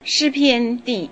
诗篇第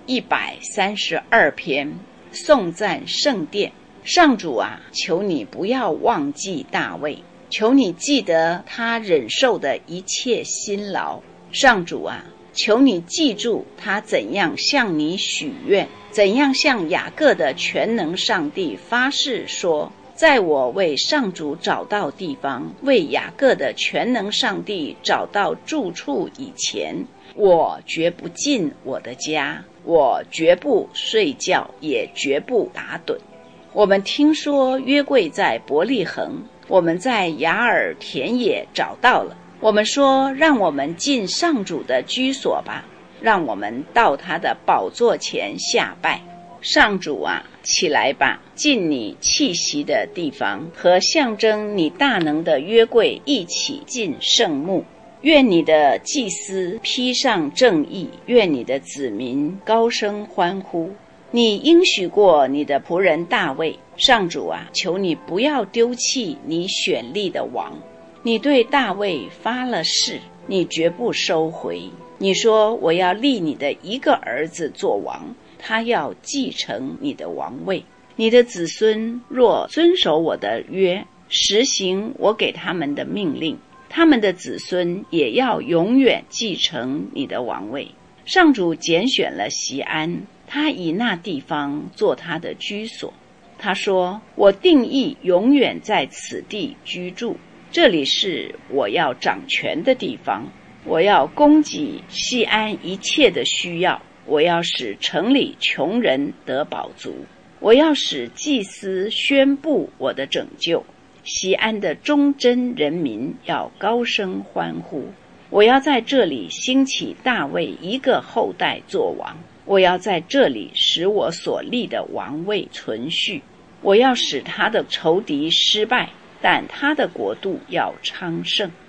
132篇，颂赞圣殿。上主啊，求你不要忘记大卫，求你记得他忍受的一切辛劳。上主啊，求你记住他怎样向你许愿，怎样向雅各的全能上帝发誓说，在我为上主找到地方，为雅各的全能上帝找到住处以前，我绝不进我的家，我绝不睡觉，也绝不打盹。我们听说约柜在伯利恒，我们在雅尔田野找到了。我们说，让我们进上主的居所吧，让我们到他的宝座前下拜。上主啊，起来吧，进你气息的地方，和象征你大能的约柜一起进圣幕。愿你的祭司披上正义，愿你的子民高声欢呼。你应许过你的仆人大卫，上主啊，求你不要丢弃你选立的王。你对大卫发了誓，你绝不收回。你说，我要立你的一个儿子做王，他要继承你的王位。你的子孙若遵守我的约，实行我给他们的命令，他们的子孙也要永远继承你的王位。上主拣选了锡安，他以那地方做他的居所。他说，我定义永远在此地居住，这里是我要掌权的地方。我要供给锡安一切的需要，我要使城里穷人得饱足，我要使祭司宣布我的拯救。锡安的忠贞人民要高声欢呼。我要在这里兴起大卫一个后代作王，我要在这里使我所立的王位存续。我要使他的仇敌失败，但他的国度要昌盛。